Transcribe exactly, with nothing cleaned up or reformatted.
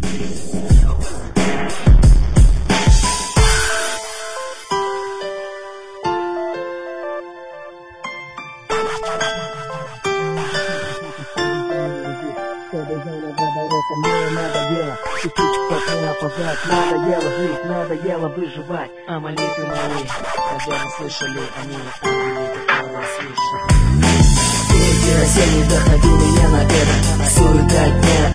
Мне надоело чуть-чуть меня позвать. Надоело жить, надоело выживать. А молитвы мои, наверное, слышали они, ангелы, которые слышали. Эти рассеянные вдохновили меня на это. Суета дня.